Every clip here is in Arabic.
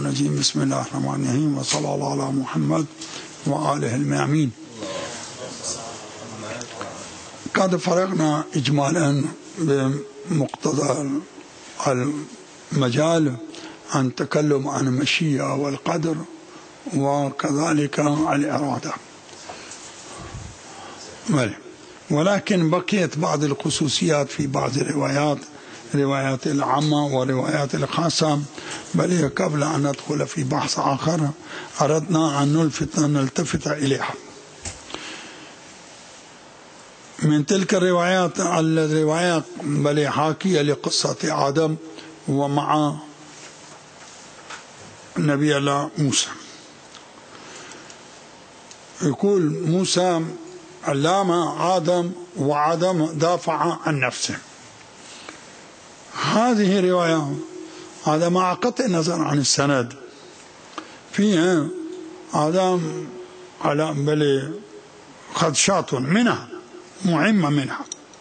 الرجيم. بسم الله الرحمن الرحيم، وصلى الله على محمد وآله الميامين. قد فرغنا إجمالا بمقتضى المجال عن تكلم عن المشيئة والقدر وكذلك الإرادة، ولكن بقيت بعض الخصوصيات في بعض الروايات، روايات العامة وروايات الخاصة. بل قبل أن ندخل في بحث آخر أردنا أن نلتفت إليها. من تلك الروايات بل حاكية لقصة آدم ومع نبي الله موسى. يقول موسى علام آدم وآدم دافع عن نفسه. هذه رواية هذا مع قطع النظر عن السند فيها آدم على بل خدشات منها مهمة منها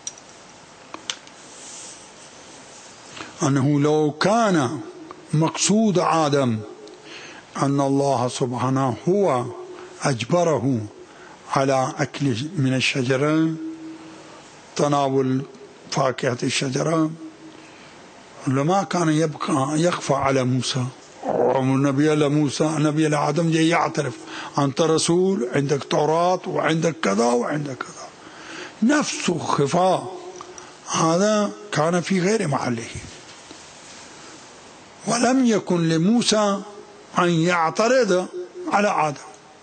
أنه لو كان مقصود آدم أن الله سبحانه هو أجبره على أكل من الشجرة، تناول فاكهة الشجرة، لما كان يبقى يخفى على موسى. ونبي الله موسى نبي الله آدم جاي يعترف أنت رسول، عندك توراة وعندك كذا وعندك كذا. نفس خفاء هذا كان في غير محله، ولم يكن لموسى أن يعترض على آدم.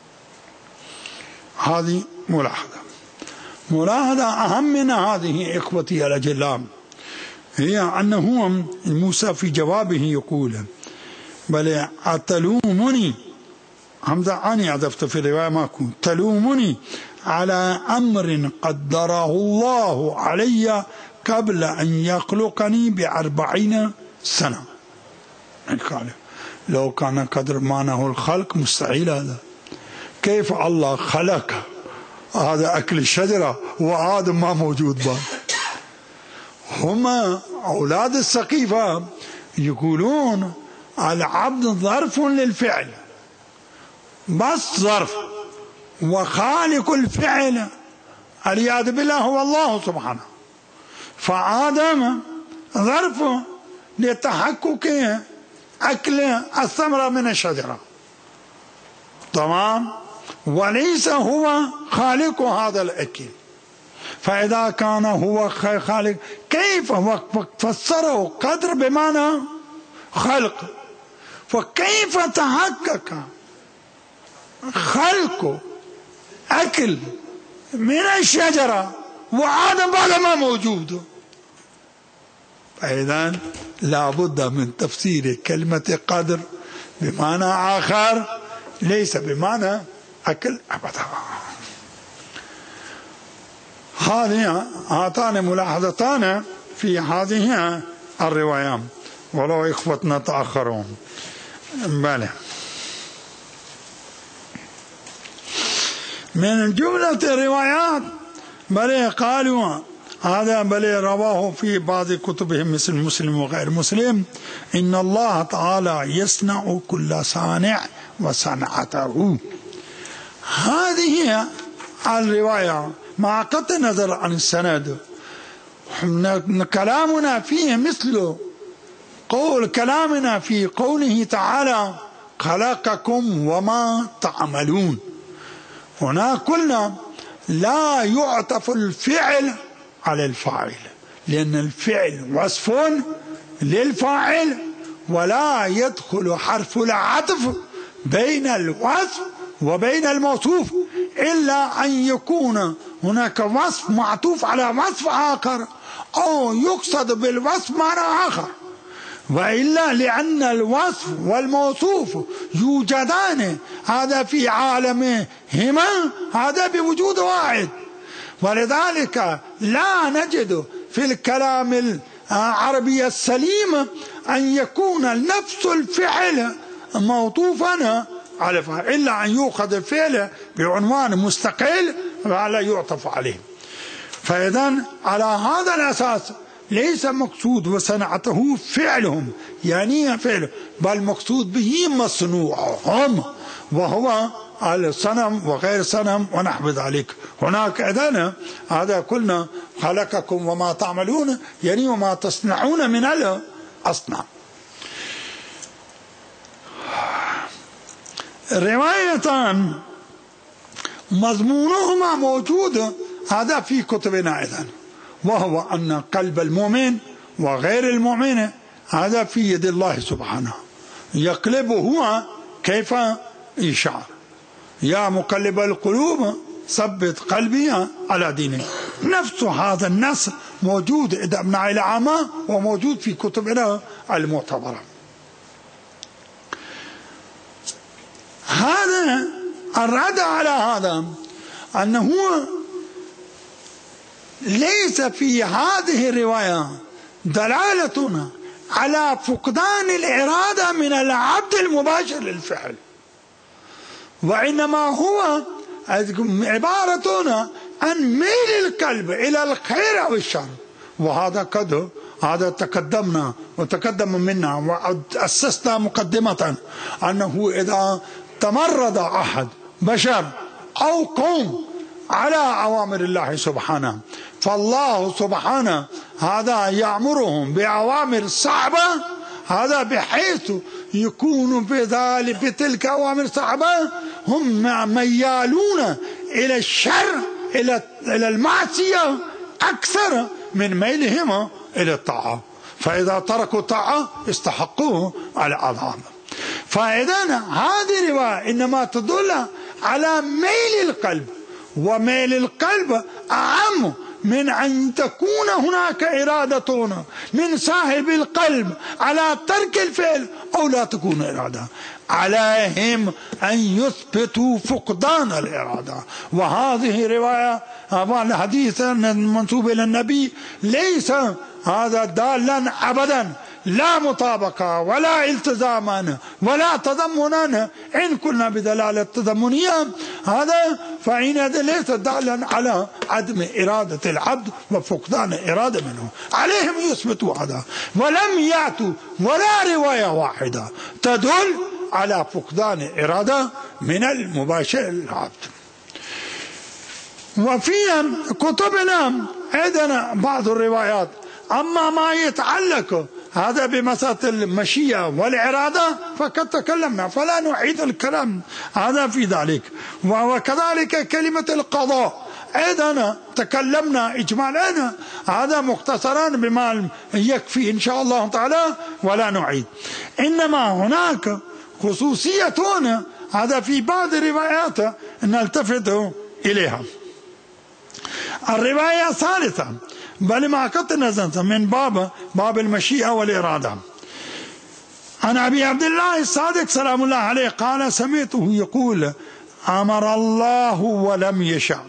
هذه ملاحظة أهم من هذه إخوتي الأجلام هي أنه موسى في جوابه يقول بل أتلومني، همزة أني عدفت في الرواية ما كنت تلومني على أمر قدره الله علي قبل أن يخلقني ب40 سنة. لو كان قدر معناه الخلق مستحيل هذا. كيف الله خلق هذا أكل الشجرة وآدم ما موجود بعد؟ هم أولاد السقيفة يقولون العبد ظرف للفعل، بس ظرف، وخالق الفعل العياذ بالله هو الله سبحانه. فآدم ظرف لتحقق أكل الثمرة من الشجرة، تمام، وليس هو خالق هذا الأكل. فإذا كان هو خالق كيف هو فسره قدر بمعنى خلق، فكيف تحقق خلق أكل من الشجرة وآدم بعد ما موجود؟ فإذا لابد من تفسير كلمة قدر بمعنى آخر ليس بمعنى أكل أبدا. هاتان ملاحظتان في هذه الروايات، ولو إخوتنا تأخرون. بله من جملة الروايات بل قالوا هذا بل رواه في بعض كتبهم مثل مسلم وغير مسلم إن الله تعالى يصنع كل صانع وصنعته. هذه الرواية مع قطع النظر عن السند كلامنا فيه مثل كلامنا في قوله تعالى خلقكم وما تعملون. هنا قلنا لا يعطف الفعل على الفاعل، لأن الفعل وصف للفاعل، ولا يدخل حرف العطف بين الوصف وبين الموصوف إلا أن يكون هناك وصف معطوف على وصف آخر أو يقصد بالوصف معنى آخر، وإلا لأن الوصف والموصوف يوجدان هذا في عالمهما هذا بوجود واحد. ولذلك لا نجد في الكلام العربي السليم أن يكون نفس الفعل موصوفا على فعل، إلا أن يؤخذ الفعل بعنوان مستقل ولا يعطف عليه. فإذا على هذا الأساس ليس مقصود وصنعته فعلهم، يعني فعل بل مقصود به مصنوعهم، وهو الصنم وغير صنم ونحو ذلك. هناك أذان هذا قلنا خلقكم وما تعملون، يعني وما تصنعون من الأصنام. روايتان مضمونهما موجود هذا في كتبنا أيضا، وهو أن قلب المؤمن وغير المؤمن هذا في يد الله سبحانه، يقلبه هو كيف يشاء. يا مقلب القلوب ثبت قلبي على دينك. نفس هذا النص موجود عند ابن علامة وموجود في كتبنا المعتبرة. هذا الرد على هذا أنه ليس في هذه الرواية دلالة على فقدان الإرادة من العبد المباشر للفعل، وإنما هو عبارة عن ميل القلب إلى الخير أو الشر. وهذا هذا تقدمنا وتقدم منا وأسسنا مقدمة أنه إذا تمرد أحد بشر أو قوم على أوامر الله سبحانه، فالله سبحانه هذا يأمرهم بأوامر صعبة، هذا بحيث يكون بذلك بتلك أوامر صعبة هم ميالون إلى الشر إلى المعصية أكثر من ميلهم إلى الطاعة، فإذا تركوا الطاعة استحقوه العذاب. فإذا هذه الرواية إنما تدل على ميل القلب، وميل القلب أعم من أن تكون هناك إرادة من صاحب القلب على ترك الفعل أو لا تكون إرادة. عليهم أن يثبتوا فقدان الإرادة. وهذه رواية الحديث المنسوب إلى النبي ليس هذا دالا أبدا لا مطابقة ولا التزاما ولا تضمنا. إن كنا بدلالة تضمنية هذا فإن ليس دالا على عدم إرادة العبد وفقدان إرادة منه. عليهم يثبتوا هذا، ولم يأتوا ولا رواية واحدة تدل على فقدان إرادة من المباشر للعبد. وفي كتبنا أيضا بعض الروايات أما ما يتعلق هذا بمسألة المشيئة والإرادة فقد تكلمنا فلا نعيد الكلام هذا في ذلك. وكذلك كلمة القضاء أيضا تكلمنا إجمالا هذا مختصرا بما يكفي إن شاء الله تعالى ولا نعيد. إنما هناك خصوصية هذا في بعض الروايات نلتفت إليها. الرواية الثالثة بل ما قد نزلت من باب المشيئة والإرادة عن أبي عبد الله الصادق سلام الله عليه قال سمعته يقول أمر الله ولم يشاء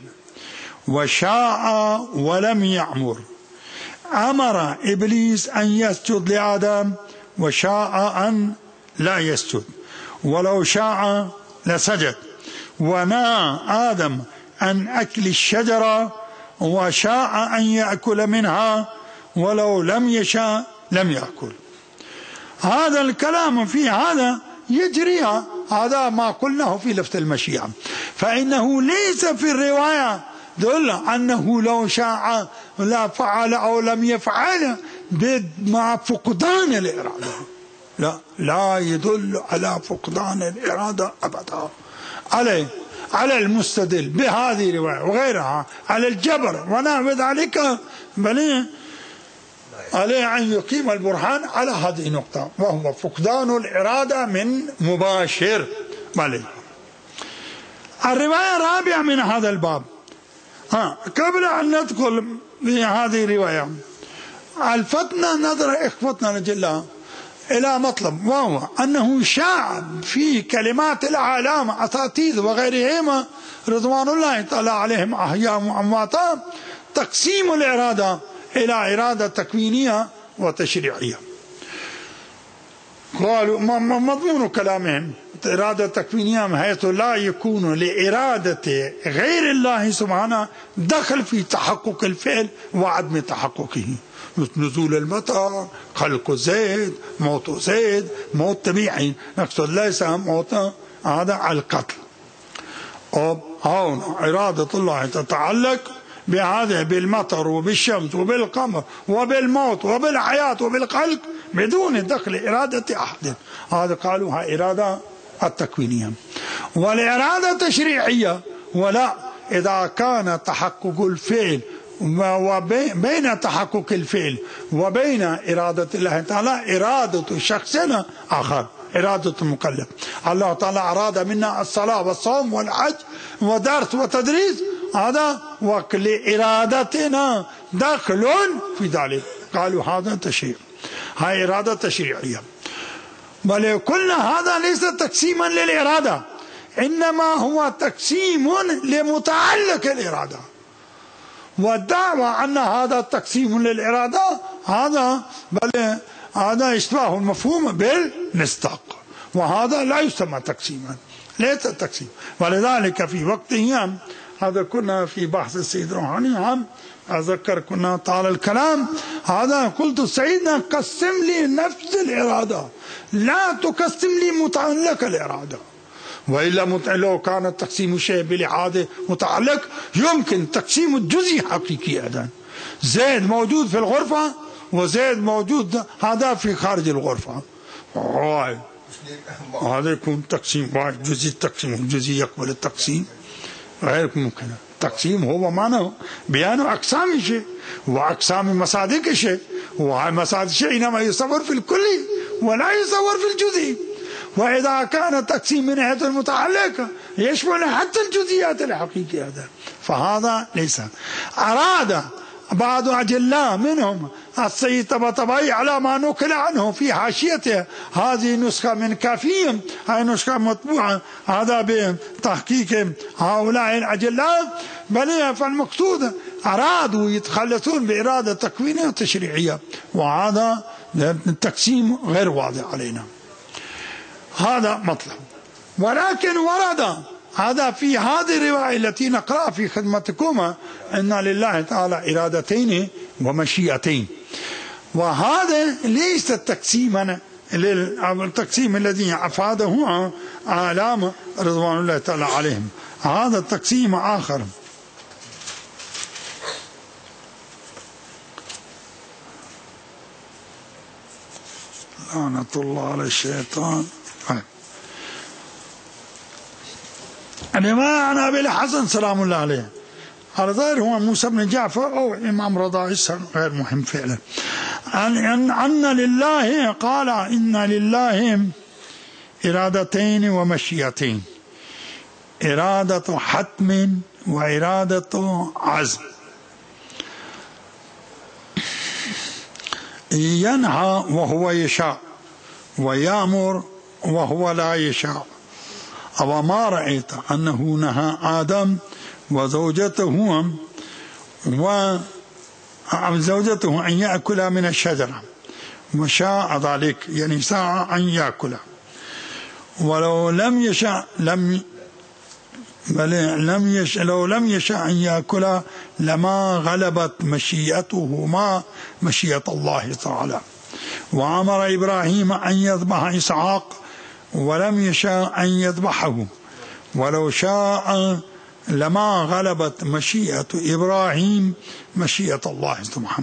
وشاء ولم يأمر. أمر إبليس أن يسجد لآدم وشاء أن لا يسجد، ولو شاء لسجد. ونهى آدم عن أكل الشجرة وشاء أن يأكل منها ولو لم يشاء لم يأكل. هذا الكلام في هذا يجري هذا ما قلناه في لفظ المشيئة، فإنه ليس في الرواية دل أنه لو شاء لا فعل أو لم يفعل مع فقدان الإرادة. لا يدل على فقدان الإرادة أبدا. على المستدل بهذه الرواية وغيرها على الجبر ونحو ذلك بل عليه أن يقيم البرهان على هذه النقطة وهو فقدان الإرادة من مباشر. بل الرواية الرابعة من هذا الباب قبل أن ندخل في هذه الرواية الفتنا نظر إخوتنا لجلها إلى مطلب، وهو أنه شاع في كلمات الأعلام أساتذ وغيرهم رضوان الله تعالى عليهم أحياء وأمواتا تقسيم الإرادة إلى إرادة تكوينية وتشريعية. قالوا مضمون كلامهم إرادة تكوينية حيث لا يكون لإرادة غير الله سبحانه دخل في تحقق الفعل وعدم تحققه، نزول المطر، خلق زيد، موت زيد، موت طبيعي، نقصد ليس موت هذا على القتل. هون إرادة الله تتعلق بهذا، بالمطر وبالشمس وبالقمر وبالموت وبالحياة وبالخلق بدون دخل إرادة أحد. هذا قالوها إرادة التكوينية. والإرادة التشريعية ولا إذا كان تحقق الفعل وبين تحقق الفعل وبين إرادة الله تعالى إرادة شخصنا آخر، إرادة المكلف. الله تعالى أراد منا الصلاة والصوم والحج ودرس وتدريس، هذا وكل إرادتنا دخل في ذلك، قالوا هذا تشريع، هاي إرادة تشريعية. بل كل هذا ليس تقسيما للإرادة، إنما هو تقسيم لمتعلق الإرادة. والدعوة أن هذا تقسيم للإرادة هذا بل هذا إشباه المفهوم بالمصداق، وهذا لا يسمى تقسيما، ليس تقسيم. ولذلك في وقته هذا كنا في بحث السيد روحاني عام أذكر كنا طال الكلام، هذا قلت سيدنا قسم لي نفس الإرادة، لا تقسم لي متعلق الإرادة. وإلا لو كان التقسيم شيء بالإعادة متعلق يمكن تقسيم الجزئي حقيقي أيضا. زيد موجود في الغرفة وزيد موجود هذا في خارج الغرفة، هذا يكون تقسيم واحد جزئي. التقسيم الجزئي يقبل التقسيم، غير ممكن. التقسيم هو معناه بيان أقسام الشيء وأقسام مصادق الشيء، ومصادق الشيء إنما يصور في الكلي ولا يصور في الجزئي. وإذا كان التقسيم من ناحية المتعلق يشمل حتى الجزئيات الحقيقية هذا، فهذا ليس. أراد بعض أجلاء منهم السيد طباطبائي على ما نقل عنه في حاشيته، هذه نسخة من كافيهم، هذه نسخة مطبوعة هذا بتحقيق هؤلاء الأجلاء، بل فالمقصود أرادوا يتخلصون بإرادة تكوينية وتشريعية، وهذا التقسيم غير واضح علينا، هذا مطلب. ولكن ورد هذا في هذه الرواية التي نقرأ في خدمتكم أن لله تعالى إرادتين ومشيئتين، وهذا ليس تقسيما التقسيم الذي أفاده أعلام رضوان الله تعالى عليهم، هذا التقسيم آخر. لعنة الله على الشيطان. الإمام عن أبي الحسن سلام الله عليه، على ظاهر هو موسى بن جعفر أو إمام رضا، غير مهم فعلا. أن لله قال إن لله إرادتين ومشيئتين، إرادة حتم وإرادة عزم. ينهى وهو يشاء ويأمر وهو لا يشاء. أو ما رأيت أنه نهى آدم وزوجته أن يأكل من الشجرة وشاء ذلك، يعني ساعة أن يأكل، ولو لم يشاء لو لم يشاء أن يأكل لما غلبت مشيئته ما مشيئة الله تعالى. وأمر إبراهيم أن يذبح إسحاق ولم يشاء أن يذبحه، ولو شاء لما غلبت مشيئة إبراهيم مشيئة الله سبحانه.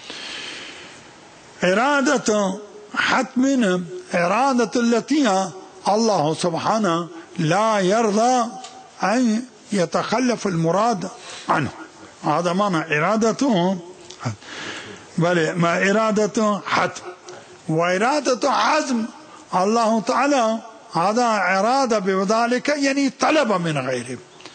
إرادة حتم إرادة التي الله سبحانه لا يرضى أن يتخلف المراد عنه، هذا معنى إرادته. بل ما إرادة حتم وإرادة عزم، الله تعالى هذا إرادة بذلك يعني طلب من غيره.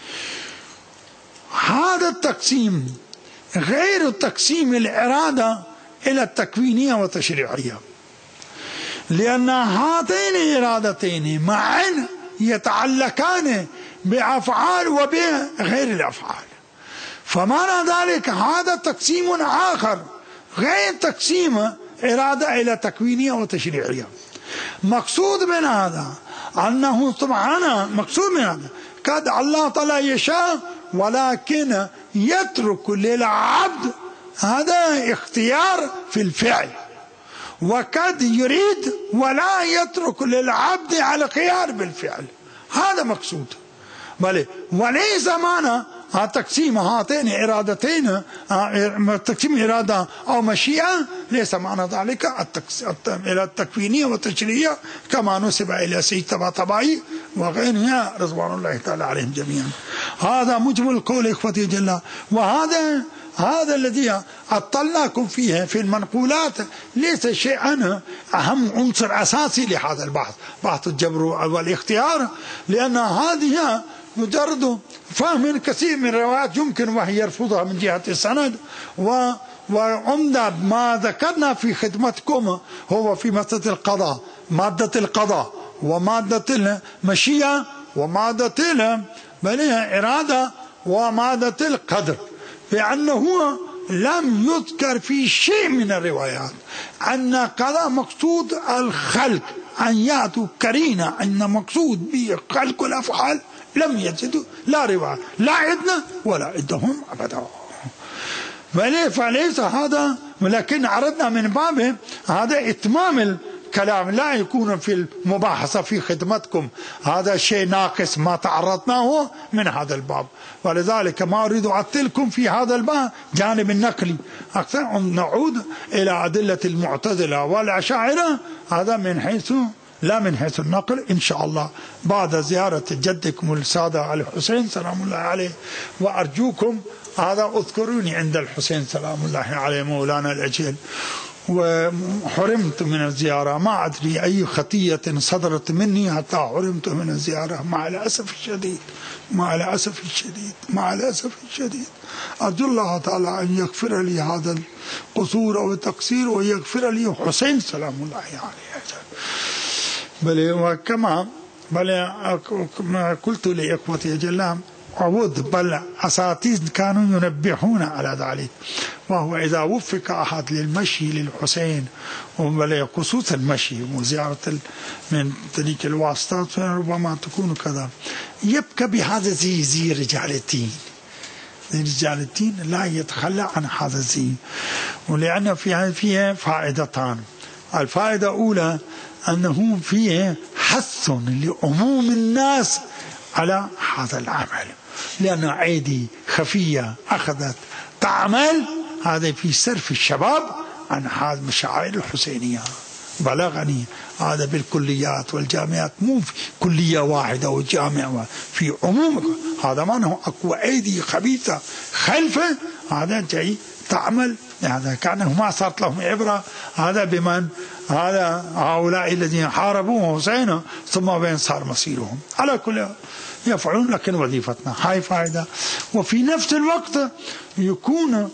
هذا التقسيم غير تقسيم الإرادة إلى التكوينية والتشريعية، لأن هاتين الإرادتين معا يتعلقان بأفعال وبغير الأفعال، فمعنى ذلك هذا تقسيم آخر غير تقسيم إرادة إلى تكوينية وتشريعية. مقصود من هذا أنه سبحانه، مقصود من هذا قد الله تعالى يشاء، ولكن يترك للعبد هذا اختيار في الفعل، وقد يريد ولا يترك للعبد على الخيار بالفعل، هذا مقصود. بل وليس معنى تقسيم هاتين إرادتين، تقسيم إرادة أو مشيئة، ليس معنى ذلك إلى التكوينية والتشريعية كما نسب إلى سيد طباطبائي وغيرها رضوان الله تعالى عليهم جميعا. هذا مجمل القول إخوتي جل، هذا الذي أطلعكم فيه في المنقولات ليس شيئا أهم عنصر أساسي لهذا البحث، بحث الجبر والاختيار، لأن هذه مجرد فهم كثير من الروايات يمكن وهي يرفضها من جهة السند، وعمدة ما ذكرنا في خدمتكم هو في مسألة القضاء، مادة القضاء ومادة المشيئة ومادة الإرادة ومادة القدر، بأنه لم يذكر في شيء من الروايات أن قضاء مقصود الخلق، أن يأتوا كرينة أن مقصود به خلق الأفعال، لم يجدوا لا رواية لا عندنا ولا عندهم أبدا. فليس هذا، ولكن عرضنا من بابه هذا إتمام الكلام، لا يكون في المباحثة في خدمتكم هذا شيء ناقص ما تعرضناه من هذا الباب. ولذلك ما أريد أعطلكم في هذا الباب جانب النقلي أكثر، نعود إلى أدلة المعتزلة والأشاعرة، هذا من حيث لا من حيث النقل إن شاء الله بعد زيارة جدكم السادة الحسين سلام الله عليه. وأرجوكم هذا أذكروني عند الحسين سلام الله عليه مولانا الأجل، وحرمت من الزيارة، ما أدري أي خطية صدرت مني حتى حرمت من الزيارة، مع الأسف الشديد مع الأسف الشديد مع الأسف الشديد. أرجو الله تعالى أن يغفر لي هذا القصور أو التقصير، ويغفر لي حسين سلام الله عليه. بل وكما قلت لإخوتي جلام عود، بل أساتذة كانوا ينبهون على ذلك، وهو إذا وفق أحد للمشي للحسين، بل خصوصا المشي وزيارة من طريق الواسطات ربما تكون كذا، يبقى بهذا زي رجال الدين. رجال الدين لا يتخلى عن هذا الزي، ولأن فيها فائدتان. الفائدة الأولى أنه فيه حث لعموم الناس على هذا العمل، لأن أيدي خفية أخذت تعمل هذا في صرف الشباب عن هذه المشاعر الحسينية. بلغني هذا بالكليات والجامعات، مو في كلية واحدة وجامعة، في عموم هذا ما أنه أقوى أيدي خبيثة خلفه هذا جاي تعمل، هذا كأنه ما صارت لهم عبرة هذا بمن هذا هؤلاء الذين حاربوا حسين ثم بين صار مصيرهم. على كل يفعلون، لكن وظيفتنا هاي فائدة. وفي نفس الوقت يكون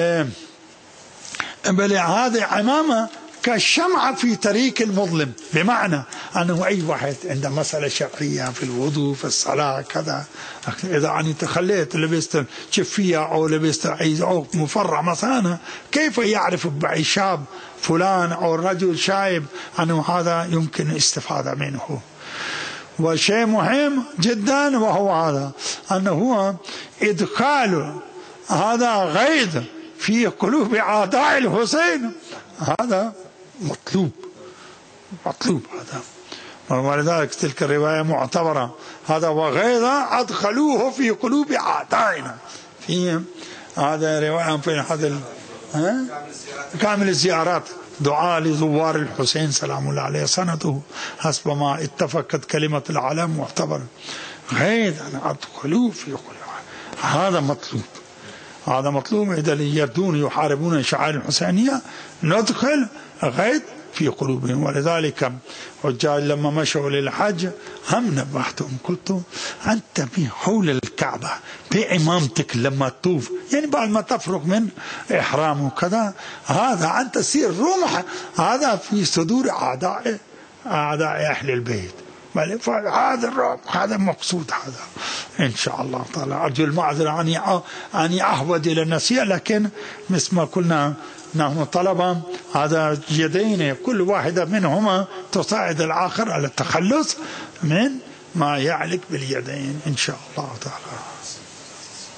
بل هذا عمامة كالشمعة في طريق المظلم، بمعنى أنه أي واحد عنده مسألة شرعية في الوضوء في الصلاة كذا، إذا أني تخليت لبست شفية أو لبست أو مفرع مثلا، كيف يعرف بأي شاب فلان أو رجل شايب أنه هذا يمكن الاستفادة منه؟ وشيء مهم جدا وهو هذا، أنه إدخال هذا غيظ في قلوب أعداء الحسين، هذا مطلوب هذا. ولذلك تلك الرواية معتبرة، هذا وغيظ أدخلوه في قلوب أعدائنا. في هذا رواية في هذا كامل الزيارات، دعاء لزوار الحسين سلام الله عليه سنته حسب ما اتفقت كلمة العالم معتبر. غيظ أن أدخلوه في قلوب، هذا مطلوب إذا يردون يحاربون شعائر الحسينية ندخل غيظ في قلوبهم. ولذلك حجاج لما مشوا للحج هم نبهتهم، قلت أنت بحول الكعبة بإمامتك لما تطوف، يعني بعد ما تفرغ من إحرام وكذا، هذا أنت تصير رمح هذا في صدور أعداء أهل البيت. هذا الرب هذا مقصود، هذا إن شاء الله تعالى. أرجو المعذرة أني أهود إلى النسيئة، لكن مثل ما قلنا نحن طلبة هذا يدين كل واحدة منهما تساعد الآخر على التخلص من ما يعلق باليدين إن شاء الله تعالى.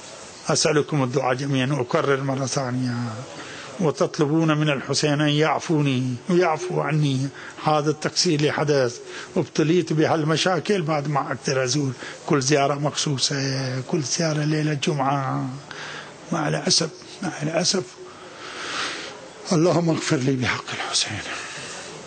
أسألكم الدعاء جميعا وأكرر مرة ثانية، وتطلبون من الحسين أن يعفوني ويعفو عني. هذا التقصير اللي حدث وابتليت بهالمشاكل بعد ما أقدر أزور كل زيارة مخصوصة، كل زيارة ليلة الجمعة، مع الأسف اللهم اغفر لي بحق الحسين.